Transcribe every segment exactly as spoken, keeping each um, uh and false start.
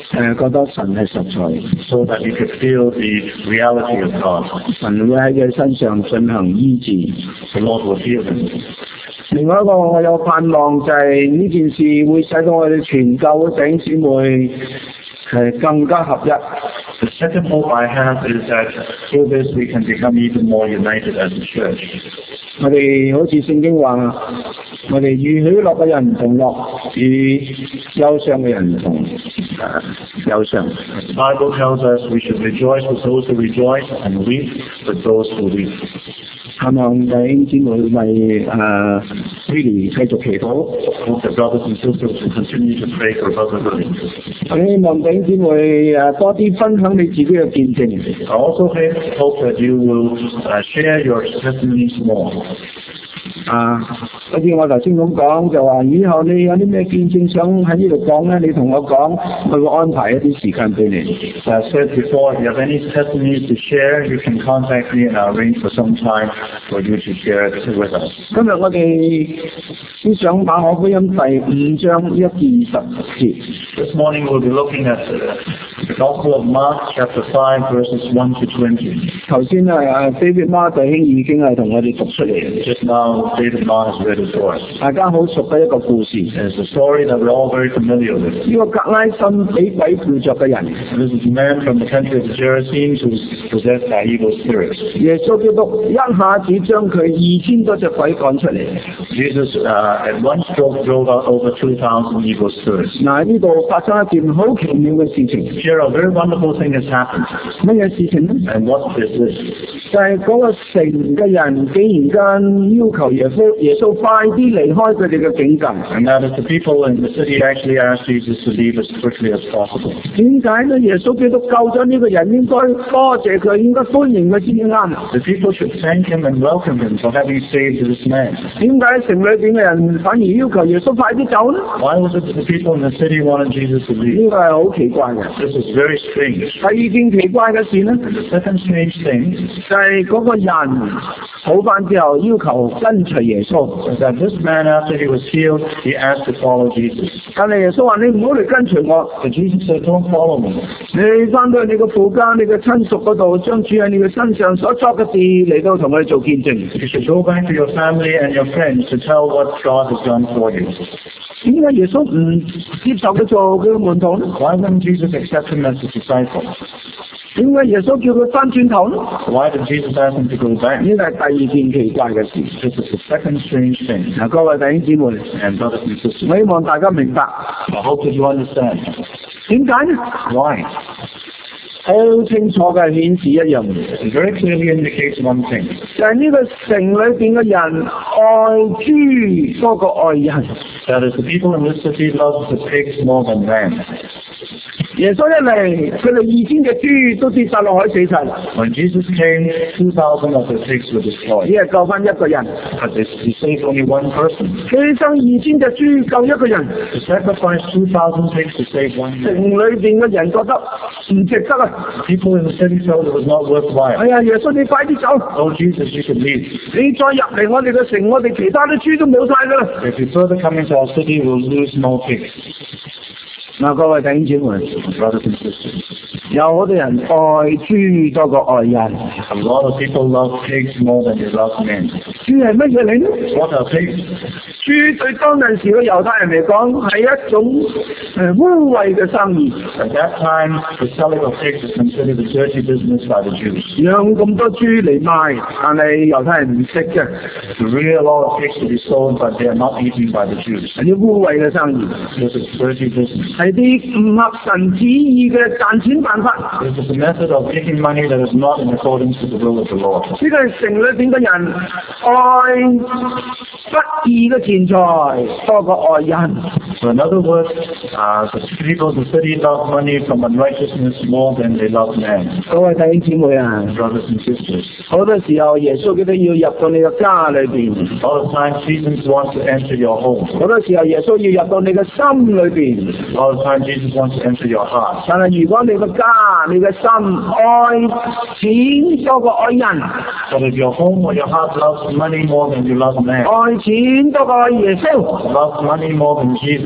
誒覺得神係實在 ，so that he could feel the reality of God. 神會喺佢身上進行醫治。 The Lord will heal him. 另外一個我有盼望就係呢件事會使到我哋全教弟兄姊妹係更加合一。 The second hope I have is that through this we can become even more united as a church. 我哋好似聖經話，我哋與喜樂嘅人唔同樂，與憂傷嘅人唔同誒憂傷。 The Bible tells us we should rejoice with those who rejoice and weep with those who weep. 盼望弟兄姊妹為誒 Billy 繼續祈禱。 Hope the brothers and sisters will continue to pray for Brother Billy. 我希望弟兄姊妹誒多啲分享你自己嘅見證。 I also hope that you will uh, share your testimonies more. 啊，好似我頭先咁講，就話以後你有啲咩見證想喺呢度講咧，你同我講，我會安排一啲時間俾你。 As I said before, if you have any testimonies to share, you can contact me and I'll arrange for some time for you to share it with us. 今日我哋思想馬可福音第五章一至二十節。 This morning we'll be looking at the Gospel of Mark, chapter five, verses one to twenty. 頭先啊 David Ma 弟兄已經係同我哋讀出嚟， Just now, David Ma has read it for us. 大家好熟嘅一個故事。 It's a story that we're all very familiar with. 呢個格拉森俾鬼附着嘅人， This is a man from the country of the Gerasenes who's possessed by evil spirits. 耶穌基督一下子將佢二千多隻鬼趕出嚟。 Jesus, uh, at one stroke, drove out over two thousand evil spirits. 嗱，呢度發生一件好奇妙嘅事情。 Here, a very wonderful thing has happened. 乜嘢事情呢？ And what is this? 就係嗰個城嘅人竟然間要求耶穌耶穌快啲離開佢哋嘅境界。 And that is the people in the city actually asked Jesus to leave as quickly as possible. 點解呢？耶穌基督救咗呢個人，應該多謝佢，應該歡迎佢先至啱。 The people should thank him and welcome him for having saved this man. 點解城裏邊嘅人反而要求耶穌快啲走呢？ Why was it that the people in the city wanted Jesus to leave? 呢個係好奇怪嘅。 This is very strange. 第二件奇怪嘅事呢， The second strange thing 就係嗰個人好翻之後要求跟隨耶穌， is that this man, after he was healed, he asked to follow Jesus. 但係耶穌話：你唔好嚟跟隨我， But Jesus said, don't follow me. 你翻到你個父家、你嘅親屬嗰度，將主喺你嘅身上所作嘅事嚟到同佢哋做見證。 You should go back to your family and your friends to tell what God has done for you. 點解耶穌唔接受佢做佢嘅門徒呢？ Why wouldn't Jesus accept him as a disciple? 點解耶穌叫佢翻轉頭呢？ Why did Jesus ask him to go back? 呢個係第二件奇怪嘅事。 This is the second strange thing. 嗱，各位弟兄姊妹， And brothers and sisters, 我希望大家明白 I hope that you understand. 點解呢？ Why? 好清楚嘅顯示一樣嘢， It very clearly indicates one thing. 就係呢個城裏邊嘅人愛豬多過愛人。 That is, the people in this city love the pigs more than man. 耶穌一嚟，佢哋二千隻豬都跌晒落海死晒啦， When Jesus came, two thousand of the pigs were 只 destroyed. 係救翻一個人。 But they, he saved only one person. 犧牲二千隻豬救一個人， To sacrifice two thousand pigs to save one 城 man. 裏邊嘅人覺得唔值得啊！ People in the city felt it was not worthwhile. 哎呀，耶穌你快啲走！ Oh, Jesus, you should leave. 你再入嚟我哋嘅城，我哋其他啲豬都冇晒噶啦！ If you further come into our city, we'll lose more pigs. 嗱，各位弟兄姊妹， Brothers and sisters, 有好多人愛豬多過愛人。 a lot of people love pigs more than they love men. 豬係乜嘢嚟呢？ What are pigs? 豬對當陣時嘅猶太人嚟講係一種誒污穢嘅生意。 At that time, the selling of pigs was considered a dirty business by the Jews. 養咁多豬嚟賣，但係猶太人唔識嘅， To rear a lot of pigs to be sold, but they are not eaten by the Jews. 係啲污穢嘅生意， This is dirty business. 係啲唔合神旨意嘅賺錢辦法。 This is a method of making money that is not in accordance with the will of the Lord. 呢個係城裏邊嘅人愛不義嘅錢財多過愛人。 So in other words, uh, the people in the city love money from unrighteousness more than they love man. 各位弟兄姊妹啊， Brothers and sisters, 好多時候耶穌基督要入到你嘅家裏邊， a lot of times Jesus wants to enter your home. 好多時候耶穌要入到你嘅心裏邊。 A lot of times Jesus wants to enter your heart. 但係如果你個家、你嘅心愛錢多過愛人， But if your home or your heart loves money more than you love man, 愛錢多過愛耶穌， loves money more than Jesus,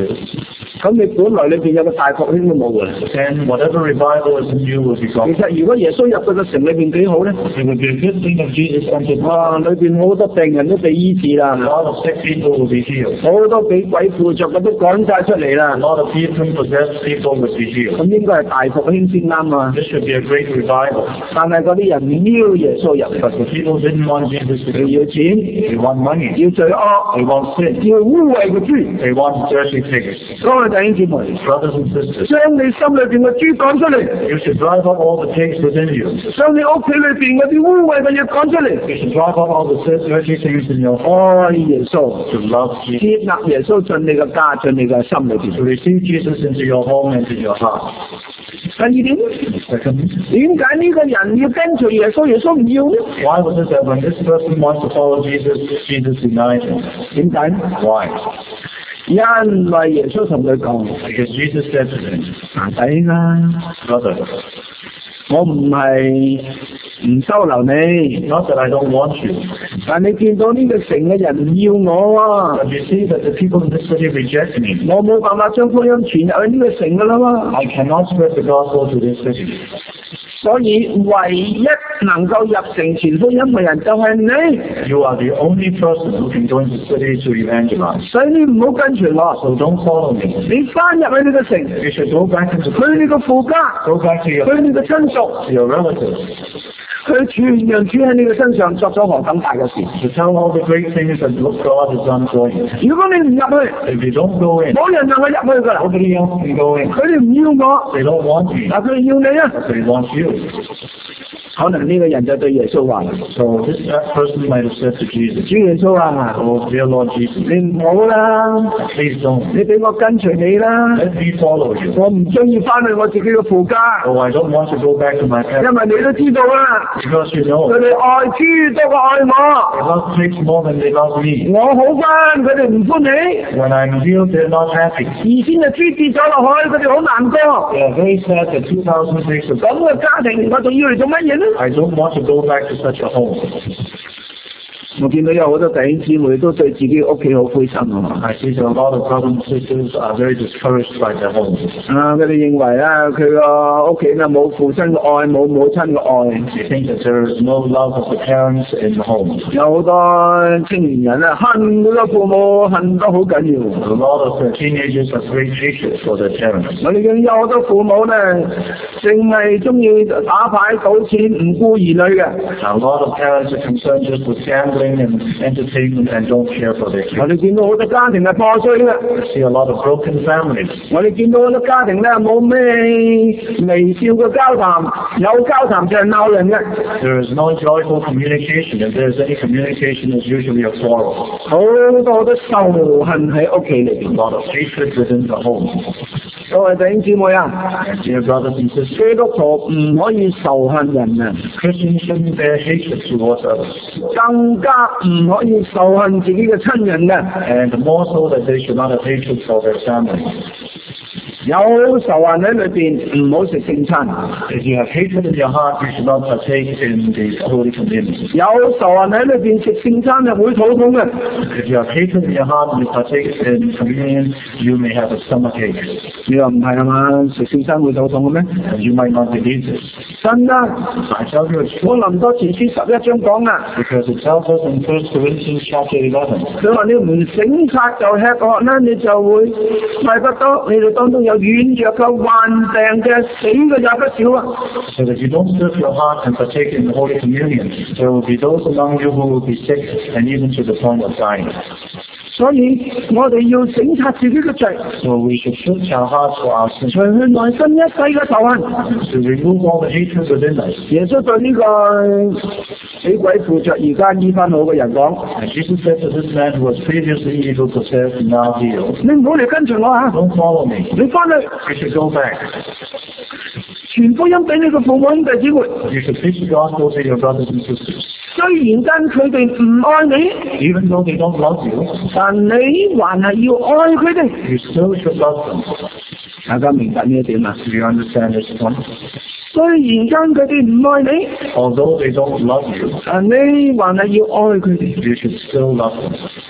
this, 咁你本來裏邊有個大復興都冇㗎啦。 then whatever revival is in you will be 其 gone. 實如果耶穌入到個城裏邊幾好咧？ It would be a good thing if Jesus entered. 哇！裏邊好多病人都被醫治 A 啦， lot of sick people will be healed. 好多俾鬼附着嘅都趕晒出嚟 A 啦。 lot of demon-possessed people will be healed. 咁應該係大復興先啱啊！ This should be a great revival. 但係嗰啲人唔要耶穌入嚟， But the people didn't want Jesus to 佢 come. 要錢， They want money. 要罪惡， They want sin. 要污穢嘅豬。 They want dirty pigs. 各位弟兄姊妹， Brothers and sisters, 將你心裏邊嘅豬趕出嚟， you should drive out all the pigs within you. 將你屋企裏邊嗰啲污穢嘅嘢趕出嚟。 You should drive out all the dirty things in your heart 愛耶穌， to love Jesus. 接納耶穌進你嘅家，進你嘅心裏 To 邊。 receive Jesus into your home and into your heart. 第二點， Second, 點解呢個人要跟隨耶穌，耶穌唔要呢？ why was it that when this person wants to follow Jesus, Jesus denied him? 點解？ Why? 因為耶穌同佢講： Because Jesus said to him, 啊弟啊， Brother, 我唔係唔收留你， not that I don't want you, 但你見到呢個城嘅人唔要我啊， but you see that the people in this city reject me. 我冇辦法將福音傳入去呢個城噶啦嘛。 I cannot spread the gospel to this city. 所以唯一能夠入城傳福音嘅人就係你， You are the only person who can go into the city to evangelize. 所以你唔好跟隨我， So don't follow me. 你翻入去呢個城， You should go back into the 去你個父家， go back to your, 去你個親屬， to your relatives. 佢全樣主喺你嘅身上作咗何等大嘅事。 To tell all the great things that God has done for you. 如果你唔入去， If you don't go in, 冇人能夠入去噶啦。 nobody else can go in. 佢哋唔要我， They don't want you. 但佢哋要你啊。 They want you. 可能呢個人就對耶穌話： So this that person might have said to Jesus, 主耶穌啊， Oh, dear Lord Jesus, 你唔好啦， please don't. 你俾我跟隨你啦， Let me follow you. 我唔中意翻去我自己嘅父家， Oh, I don't want to go back to my 因 parents 為你都知道啦， because you know 佢哋愛豬多過愛 they 我。 love pigs more than they love me. 我好翻，佢哋唔歡喜； When I'm healed, they're not happy. 二千隻豬跌咗落去，佢哋好難過。 They are very sad that two thousand pigs have 咁嘅家庭，我仲要嚟做乜嘢呢？ I don't want to go back to such a home. 我見到有好多弟兄姊妹都對自己屋企好灰心啊！ I see that a lot of brothers and sisters are very discouraged by their homes. 啊，佢哋認為啊，佢個屋企咧冇父親嘅愛，冇母親嘅愛。 They think that there is no love of the parents in the home. 有好多青年人咧恨佢嘅父母，恨得好緊要。 A lot of the teenagers have great hatred for their parents. 我哋見有好多父母咧，淨係中意打牌賭錢，唔顧兒女嘅。 A lot of parents are concerned just with gambling and entertainment and don't care for their 我 kids. 哋見到好多家庭係破碎嘅， We see a lot of broken families. 我哋見到好多家庭咧冇咩微笑嘅交談，有交談就係鬧人嘅。 There is no joyful communication. If there is any communication, it's usually a quarrel. 好多好多仇恨喺屋企裏 A 邊。 lot of hatred within the home. 各位弟兄姊妹啊， And dear brothers and sisters, 基督徒唔可以仇恨人啊， Christians shouldn't bear hatred towards others. 更加唔可以仇恨自己嘅親人嘅。 And more so that they should not have hatred for their family. 有仇恨喺裏邊，唔好食聖餐； If you have hatred in your heart, you should not partake in the Holy Communion. 有仇恨喺裏邊食聖餐係會肚痛嘅。 If you have hatred in your heart and you partake in communion, you may have a stomach ache. 你話唔係啊嘛？食聖餐會肚痛嘅咩？ And you might not believe this. 真噶！ I tell you it's 我 true 林多前書十一章講啊， because it tells us in First Corinthians chapter eleven. 佢話你唔省察就吃喝啦，你就會快不多，你哋當中有軟弱嘅、患病嘅、死嘅也不少啊！ So that you don't serve your heart and partake in the Holy Communion, there will be those among you who will be sick and even to the point of dying. 所以我哋要省察自己嘅罪， So we should search our hearts for our sins 除去內心一切嘅仇恨。 to remove all the hatred within us. 耶穌對呢個俾鬼附着而家醫翻好嘅人講： And Jesus said to this man who was previously evil possessed and now healed, 你唔好嚟跟隨我啊！ don't follow me. 你翻去 You should go back. 傳福音俾你嘅父母兄弟姊妹。 You should preach the gospel to your brothers and sisters. 雖然間佢哋唔愛你， Even though they don't love you, 但你還係要愛佢哋。 you still should love them. 大家明白呢一點啊？ Do you understand this point? 雖然間佢哋唔愛你， Although they don't love you, 但你還係要愛佢哋。 you should still love them.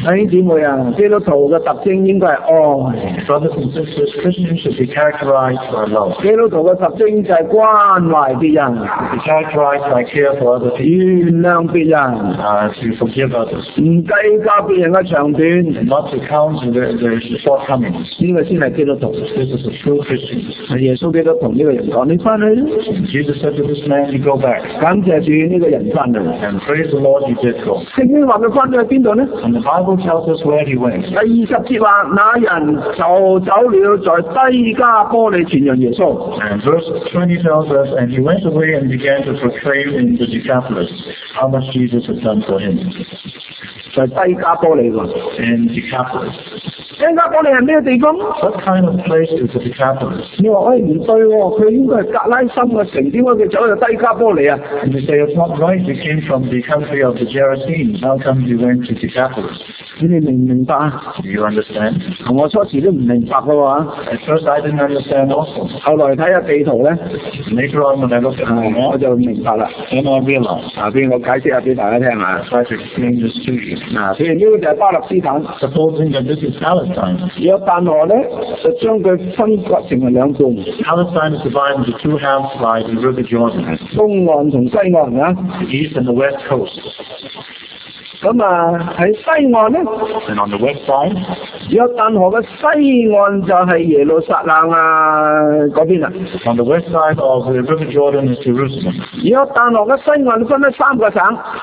弟兄姊妹啊，基督徒嘅特徵應該係愛。 Brothers and sisters, Christians should be characterized by love. 基督徒嘅特徵就係關懷別人， Be characterized by care for other people, 原諒別人， uh, to forgive others, 唔計較別人嘅長短， and not to count their, their shortcomings. 呢個先係基督徒。 This is a true Christian. 係耶穌基督同呢個人講：你翻去啦， Jesus said to this man, you go back. 感謝主呢個人翻去。 And praise the Lord, he did go. 聖經話佢翻咗去邊度呢？ And the Bible tells us where he went. 第二十節話：那人就走了，在低加波利傳揚耶穌。 And verse twenty tells us, and he went away and began to proclaim in the Decapolis how much Jesus had done for him. 在低加波利喎。 In Decapolis. 低加波利係咩地方？ What kind of place is the Decapolis? 你話喂唔對喎，佢應該係格拉森嘅城，點解佢走去低加波利啊？ And they say it's not right. He came from the country of the Gerasenes. How come he went to Decapolis? 你哋明唔明白啊？ Do you understand? 我初時都唔明白嘅喎。 At first I didn't understand also. 後來睇下地圖咧， Later on when I looked at the 我 map, 就明白啦。 then I realized. 啊，俾我解釋下俾大家聽下。 I try to explain this to you. 嗱，譬如呢個就係巴勒斯坦， Supposing that this is Palestine. 約旦河咧就將佢分割成為兩半， Palestine is divided into two halves by the River Jordan, 東岸同西岸啊。 the east and the west coast. 咁啊喺西岸咧， And on the west side, 約旦河嘅西岸就係耶路撒冷啊嗰邊啦。 on the west side of the River Jordan is Jerusalem. 約旦河嘅西岸分咗三個省，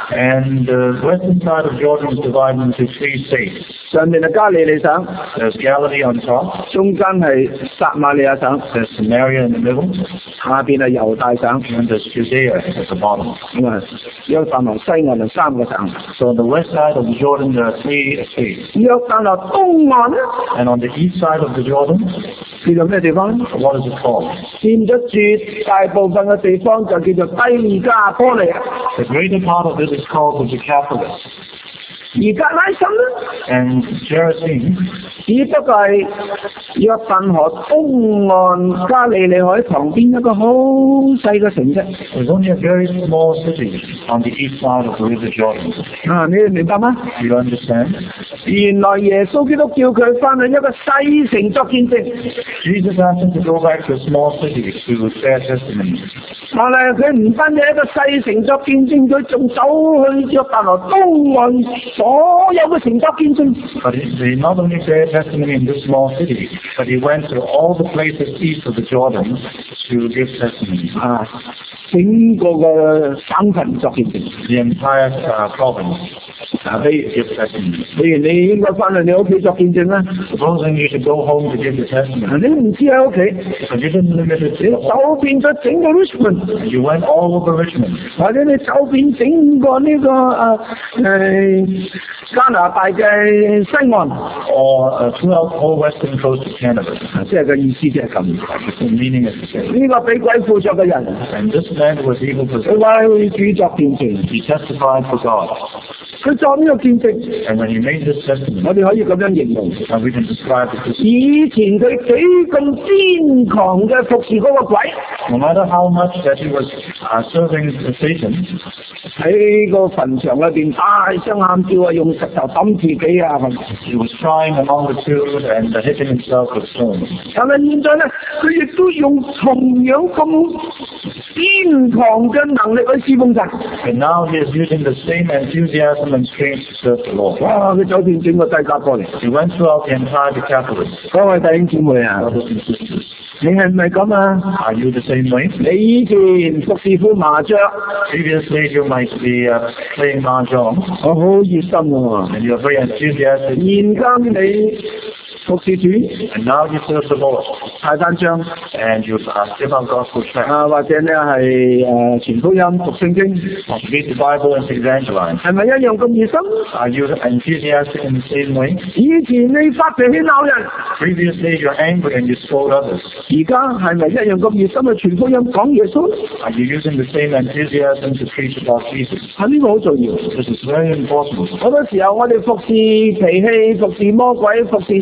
And the western side of Jordan is divided into three states. 上面係加利利省， There's Galilee on top, 中間係撒瑪利亞省， there's Samaria in the middle, 下邊係猶大省。 and there's Judea at the bottom. 咁啊，約旦河西岸係三個省。 So on the west side of the Jordan there are three states. 約旦河東岸咧， And on the east side of the Jordan, 叫做咩地方咧？ what is it called? 佔咗絕大部分嘅地方就叫做低加波利。 The greater part of it is called the Decapolis. 而格拉森咧， And Gerasene, 只不過係約旦河東岸加利利海旁邊一個好細嘅城啫。 there's only a very small city on the east side of the River Jordan. 啊，你哋明白嗎？ Do you understand? 原來耶穌基督叫佢翻去一個細城作見證， Jesus asked him to go back to a small city to bear testimony. 但係佢唔單止一個細城作見證，佢仲走去約旦河東岸所有嘅城作見證。 But he, he not only bear testimony in this small city, but he went to all the places east of the Jordan to give testimony. 啊，整個嘅省份作見證。 The entire uh, province 啊，譬如 give testimony. 譬如你應該翻去你屋企作見證啦。 Supposing you should go home to give the testimony, 你唔知喺屋企， but you didn't limit it 你 to the home. 走遍咗整個 Richmond， You went all over Richmond, 或者你走遍整個呢、這個誒誒加拿大嘅西岸， or uh, throughout the whole western coast of Canada. 即係個意思即係咁。 The meaning is the same. 呢個俾鬼附着嘅人， And this man was able to 佢話佢主作見證， he testified for God. 佢作呢個見證， And when he made this testimony, 我哋可以咁樣形容。 and we can describe it as 以前佢幾咁癲狂嘅服侍嗰個鬼， no matter how much that he was uh, serving Satan, 喺個墳場裏邊大聲喊叫啊，用石頭揼自己啊咁。 he was crying a multitude and uh, hitting himself with stones. 但係現在咧，佢亦都用同樣咁癲狂嘅能力去侍奉神。 And now he is using the same enthusiasm and strength to serve the Lord. 哇！佢走遍整個低加波利。 He went throughout the entire Decapolis. 各位弟兄姊妹啊， Brothers and sisters, 你係唔係咁啊？ are you the same way? 你以前服侍副麻雀， Previously, you might be uh, playing mahjong, 我好熱心喎。 and you're very enthusiastic, 現今你服侍主， and now you serve the Lord, 派單張 and you uh, give out gospel tracts, 啊，或者咧係誒傳福音、讀聖經， or read the Bible and evangelize. 係咪一樣咁熱心？ Are you enthusiastic in the same way? 以前你發脾氣鬧人， Previously, you're angry and you scold others. 而家係咪一樣咁熱心去傳福音講耶穌？ Are you using the same enthusiasm to preach about Jesus? 係呢個好重要。 This is very important. 好多時候我哋服侍脾氣、服侍魔鬼、服侍世界，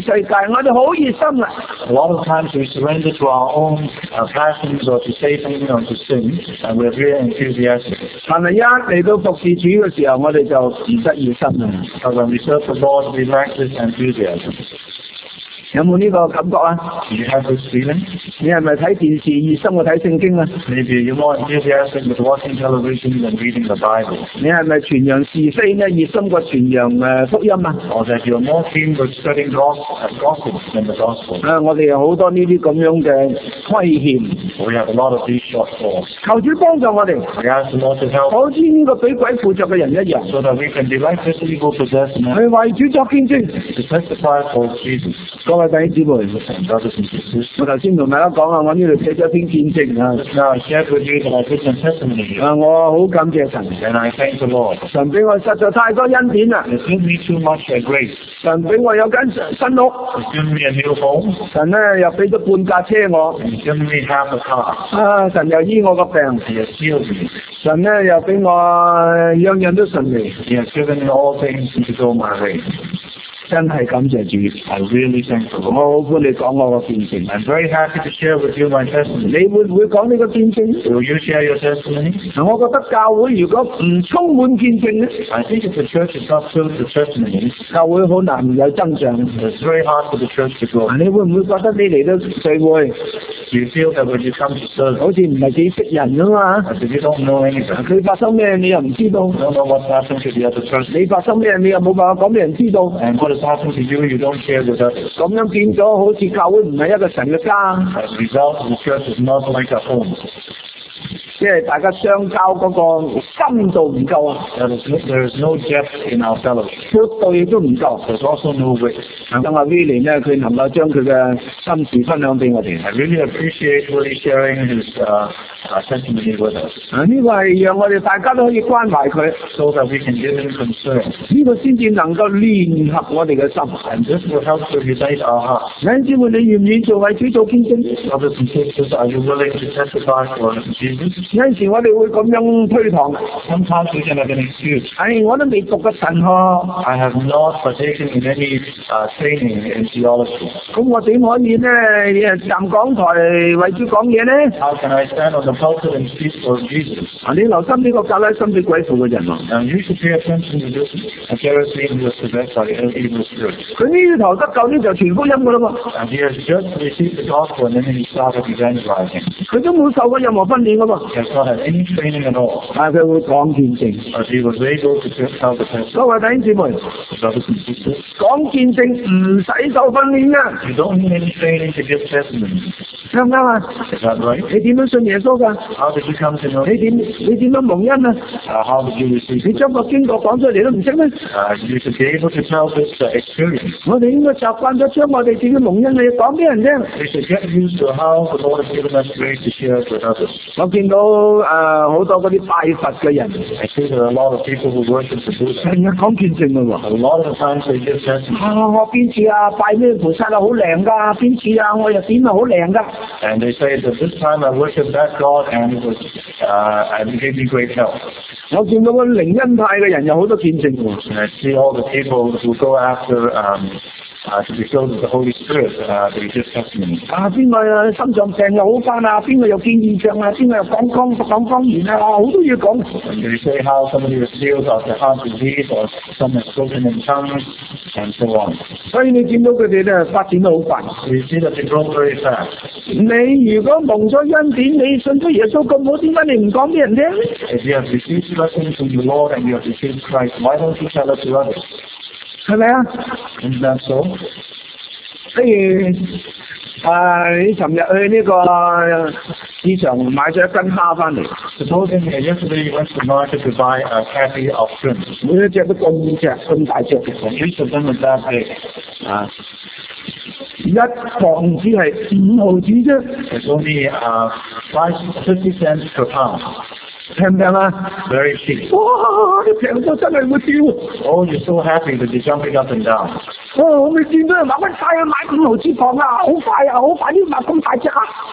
我哋好熱心啊。 A lot of times we surrender to our own uh, passions or to say something or to sin, and we're very enthusiastic. 但係一嚟到服侍主嘅時候，我哋就唔得熱心啦。 But when we serve the Lord, we lack this enthusiasm. 有冇呢個感覺啊？ Do you have this feeling? 你係咪睇電視熱心過睇聖經啊？ Maybe you're more enthusiastic with watching television than reading the Bible. 你係咪傳揚是非呢？熱心過傳揚誒福音啊？ Or that you're more keen with studying gospel, gospel than the gospel. 啊！我哋有好多呢啲咁樣嘅虧欠， We have a lot of these shortfalls. 求主幫助我哋， We ask the Lord to help 好似呢個俾鬼附着嘅人一樣， so that we can be like this evil possessed man 去為主作見證。 to testify for Jesus. 各位弟兄姊妹， And brothers and sisters, 我頭先同大家講啊，我呢度寫咗篇見證啊， just now I shared with you that I did some testimony here. 啊，我好感謝神， And I thank the Lord. 神俾我實在太多恩典啦， He's given me too much uh, grace. 神俾我有間新屋， He's given me a new home. 神咧又俾咗半架車我， And He's given me half a car. 啊，神又醫我個病， He has healed me. 神咧又俾我樣樣都順利， He has given me all things to go my way. 真係感謝主。 I really thank the 我 Lord. 好歡你講我個見證， I'm very happy to share with you my testimony. 你會唔會講呢個見證？ Will you share your testimony? 嗱，我覺得教會如果唔充滿見證咧， I think if the church is not filled with testimonies, 教會好難有增長。 it's very hard for the church to grow. 嗱，你會唔會覺得你嚟到聚會， Do you feel that when you come to service, 好似唔係幾識人啊嘛？ as if you don't know anything, 佢發生咩你又唔知道， you don't know what's happened to the other person, 你發生咩你又冇辦法講俾人知道， and what has happened to you, you don't share with others. 咁樣變咗好似教會唔係一個神嘅家， As a result, the church is not like a home. 即係大家相交嗰個深度唔夠啊， There is no, there is no depth in our fellowship. 闊度亦都唔夠。 There's also no width. 咁阿 Willie 咧，佢能夠將佢嘅心事分享俾我哋。 I really appreciate Willie sharing his uh, uh, testimony with us, 啊，呢個係讓我哋大家都可以關懷佢， so that we can give him concern. 呢個先至能夠聯合我哋嘅心。 And this will help to unite our hearts. 弟兄姊妹，你願唔願意做為主做見證？ Brothers and sisters, are you willing to testify for Jesus? 有陣時我哋會咁樣推搪， Sometimes we can have an excuse. 唉，我都未讀過神學， I have not partaken in any uh, training in theology. 咁我點可以咧站講台為主講嘢咧？ How can I stand on the pulpit and speak for Jesus? 啊，你留心呢個格拉心俾鬼附嘅人喎， Now you should pay attention to this. A Pharisee who was possessed by an evil spirit. 佢呢頭得救呢就傳福音噶啦嘛， And he has just received the gospel and then he started evangelizing. 佢都冇受過任何訓練噶嘛， He has not had any training at all. 但係佢會講見證。 But he was able to tell the testimony. 各位弟兄姊妹， Brothers and sisters, 講見證唔使受訓練噶， you don't need any training to give testimony. 啱唔啱啊？ Is that right? 你點樣信耶穌噶？ How did you come to know? 你點你點樣蒙恩啊？ Uh, how did you receive 你 it? 將個經過講出嚟都唔識咩？ Uh, you should be able to tell this uh, experience. 我哋應該習慣咗將我哋點樣蒙恩嘅嘢講俾人聽。 We should get used to how the Lord has given us grace to share it with others. 我見到誒好多嗰啲拜佛嘅人， I see there are a lot of people who worship the Buddha. 成日講見證嘅喎。 A lot of the times they give testimony. 啊！我邊次啊拜咩菩薩啊好靈㗎，邊次啊我又點啊好靈㗎。 And they say that this time I worshiped that God and it was uh, and it gave me great help. 我見到個靈恩派嘅人有好多見證喎。 And I see all the people who go after um, uh, to be filled with the Holy Spirit, uh, they give testimony. 啊邊個啊心臟病又好翻啊，邊個又見現象啊，邊個又講講講方言啊，好多嘢講。 And they say how somebody was healed of the heart disease or some has spoken in tongues and so on. 所以你見到佢哋咧發展得好快。 So you see that they grow very fast. 你如果蒙咗恩典，你信咗耶穌咁好，點解你唔講俾人聽咧？ If you have received blessings from the Lord and you have received Christ, why don't you tell it to others? 係咪啊？ Isn't that so? 譬如啊，你尋日去呢個市場買咗一斤蝦翻嚟， Supposing uh, yesterday you went to the market to buy a catty of shrimp, 每一隻都咁隻咁大隻嘅， and each of them is that big. 啊，一磅只係五毫子啫， It's only uh, five, fifty cents per pound. 平唔平啊？ Very cheap. 哇！你平到真係會跳， Oh, you're so happy that you're jumping up and down. 哦！我未見到人話喂快啊，買五毫子磅啊，好快啊，好快啲買咁大隻啊！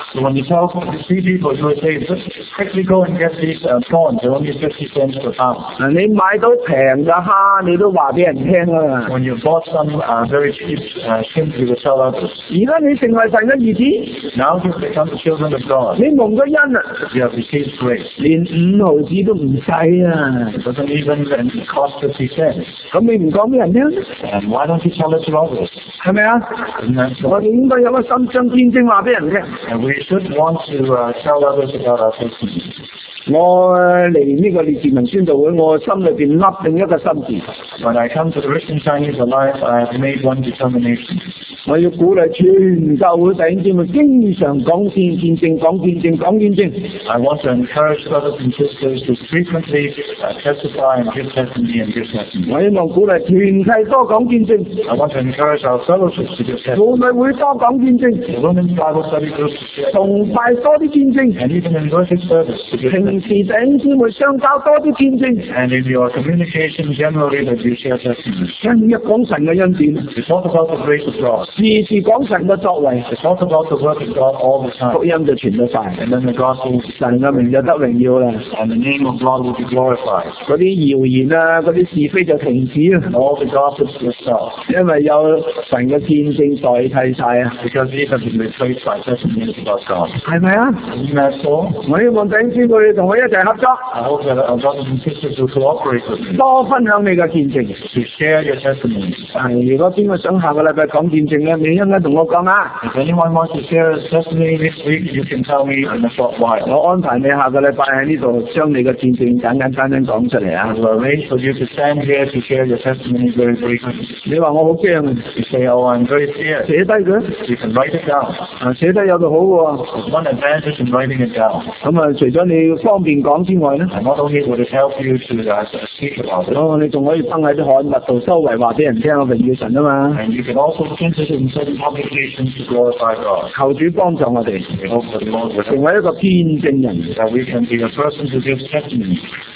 So when you tell you see people, you would say, just quickly go and get these uh, prawns. They're only fifty cents per pound. 嗱，你買到平嘅蝦，你都話俾人聽啊！ When you bought some uh, very cheap uh, shrimp, you would tell others. 而家你成為神嘅兒子， Now you've become the children of God. 你蒙咗恩啊， You have received grace. 連五毫子都唔使啊！ It doesn't even uh, cost fifty cents. 咁你唔講俾人聽， And why don't you tell it to others? 係咪啊？ Isn't that so? 我哋應該有個心將見證話俾人聽。 And we should want to uh, tell others about our testimony. 我嚟呢個列治文宣道會，我心裏邊立定一個心志， When I come to the Christian Chinese Alliance, I have made one determination. 我要鼓勵全教會弟兄姊妹經常講見見證、講見證、講見證。 I want to encourage brothers and sisters to frequently uh, testify and give testimony and give testimony. 我希望鼓勵團契多講見證， I want to encourage our fellowships to give testimony. 婦女會多講見證， The women's Bible study groups to share, 崇拜多啲見證， and even in worship service to give 平 testimony. 時弟兄姊妹相交多啲見證， And in your communication generally that you share testimony. 今日講神嘅恩典， You talk about the grace of God. 時時講神嘅作為， You talk about the work of God all the 福 time. 音就傳得快， And then the gospel 神嘅名就得榮耀啦。 and the name of God will be glorified. 嗰啲謠言啊，嗰啲是非就停止啊， And all the gossips will stop. 因為有神嘅見證代替晒啊， Because these have been replaced by testimonies about God. 係咪啊？ Isn't that so? 我希望弟兄姊妹同我一齊合作， I hope that our brothers and sisters will cooperate with me 多分享你嘅見證。 to share your testimony. 係，如果邊個想下個禮拜講見證咧，你一陣同我講啊， If anyone wants to share his testimony next week, you can tell me in a short while. 我安排你下個禮拜喺呢度將你嘅見證簡簡單單講出嚟 I 啊。 will arrange for you to stand here to share your testimony very briefly. 你話我好驚啊， You say, oh, I'm very scared. 寫低佢， You can write it down. 啊寫低有度好喎。 There's one advantage in writing it down. 咁啊，除咗你方便講之外咧， And not only would it help you to uh, speak about it, 哦，你仲可以登喺啲刊物度周圍話俾人聽我榮耀神啊嘛。 and you can also print it in certain publications to glorify God. 求主幫助我哋， We hope that the Lord will 成 help 為一個見證人。 that we can be a person who gives testimony.